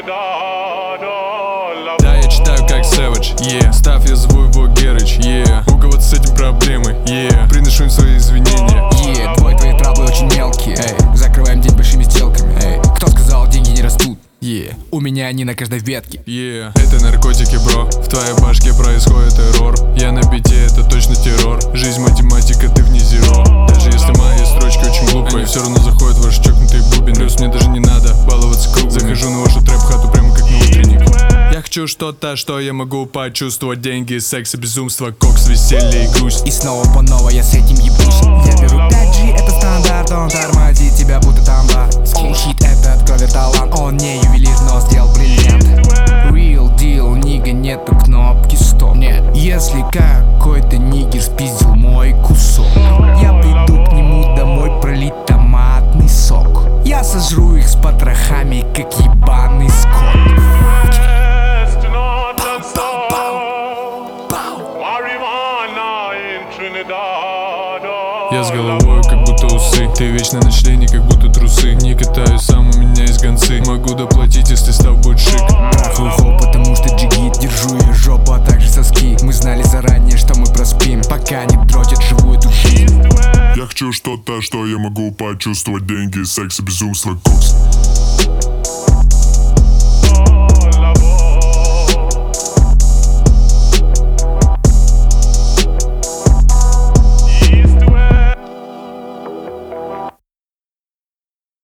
Да, я читаю как Savage, Став я зову его Герыч, У кого-то с этим проблемы, Приношу им свои извинения, Твои траблы очень мелкие, закрываем день большими сделками, Кто сказал, деньги не растут? У меня они на каждой ветке. Это наркотики, бро. В твоей башке происходит террор. Я на бите, это точно террор. Жизнь математика, ты вне зеро. Даже если мои строчки очень глупые, они все равно заходят в ваш чокнутый бубен. Плюс мне даже не надо баловаться кругом. Захожу на вашу трэп-хату прямо как на утренник. Я хочу что-то, что я могу почувствовать. Деньги, секс и безумство, кокс, веселье и грусть. И снова по новой я с этим ебусь. Я беру 5G, это стандарт, он тормозит тебя будто дамба. Oh shit, этот кровер талант, он не ювелир, но сделал бриллиант. Real deal, нига, нету кнопки стоп. Нет, если какой-то нигер спиздил мой кусок, я приду к нему домой пролить томатный сок. Я сожру их с потрохами, как ебаный скот. Я с головой, как будто усы. Ты вечно на члене, как будто трусы. Не катаюсь сам, у меня есть гонцы. Могу доплатить, если став будет шик. Трахаю хо, потому что джигит. Держу ее жопу, а также соски. Мы знали заранее, что мы проспим, пока не дротят живую эту жизнь. Я хочу что-то, что я могу почувствовать. Деньги, секс и безумство, кокс.